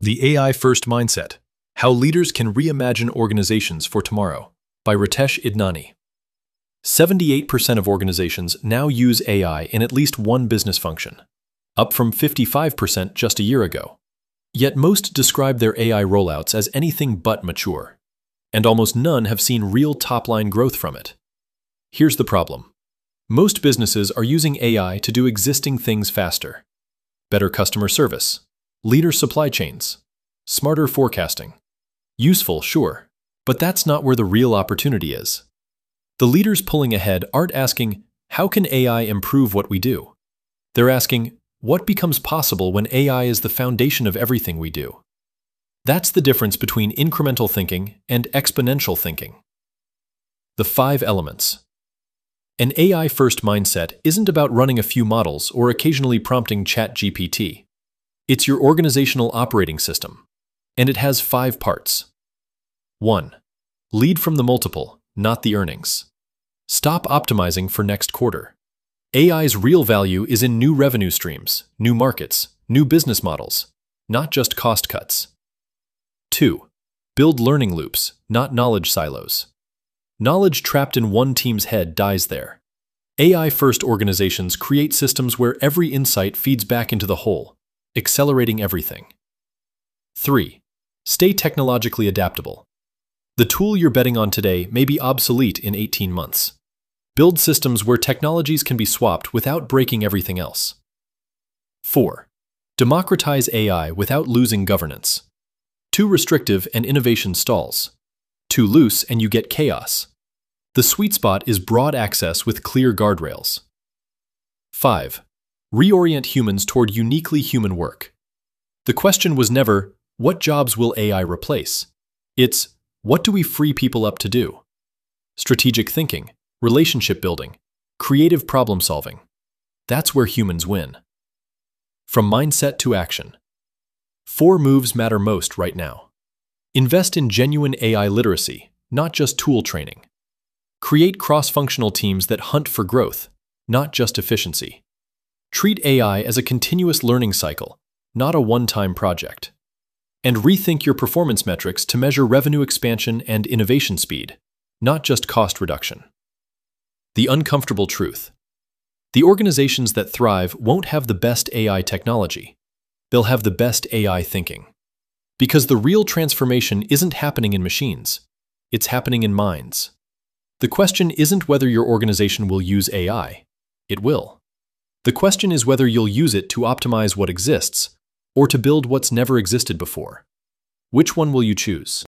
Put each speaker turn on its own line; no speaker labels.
The AI-First Mindset: How Leaders Can Reimagine Organizations for Tomorrow, by Ritesh Idnani. 78% of organizations now use AI in at least one business function, up from 55% just a year ago. Yet most describe their AI rollouts as anything but mature, and almost none have seen real top-line growth from it. Here's the problem. Most businesses are using AI to do existing things faster: better customer service, leaner supply chains, smarter forecasting. Useful, sure, but that's not where the real opportunity is. The leaders pulling ahead aren't asking, how can AI improve what we do? They're asking, what becomes possible when AI is the foundation of everything we do? That's the difference between incremental thinking and exponential thinking. The 5 elements. An AI-first mindset isn't about running a few models or occasionally prompting ChatGPT. It's your organizational operating system, and it has 5 parts. 1. Lead from the multiple, not the earnings. Stop optimizing for next quarter. AI's real value is in new revenue streams, new markets, new business models, not just cost cuts. 2. Build learning loops, not knowledge silos. Knowledge trapped in one team's head dies there. AI-first organizations create systems where every insight feeds back into the whole, accelerating everything. 3. Stay technologically adaptable. The tool you're betting on today may be obsolete in 18 months. Build systems where technologies can be swapped without breaking everything else. 4. Democratize AI without losing governance. Too restrictive and innovation stalls. Too loose and you get chaos. The sweet spot is broad access with clear guardrails. 5. Reorient humans toward uniquely human work. The question was never, what jobs will AI replace? It's, what do we free people up to do? Strategic thinking, relationship building, creative problem solving. That's where humans win. From mindset to action. 4 moves matter most right now. Invest in genuine AI literacy, not just tool training. Create cross-functional teams that hunt for growth, not just efficiency. Treat AI as a continuous learning cycle, not a one-time project. And rethink your performance metrics to measure revenue expansion and innovation speed, not just cost reduction. The uncomfortable truth. The organizations that thrive won't have the best AI technology. They'll have the best AI thinking. Because the real transformation isn't happening in machines, it's happening in minds. The question isn't whether your organization will use AI. It will. The question is whether you'll use it to optimize what exists, or to build what's never existed before. Which one will you choose?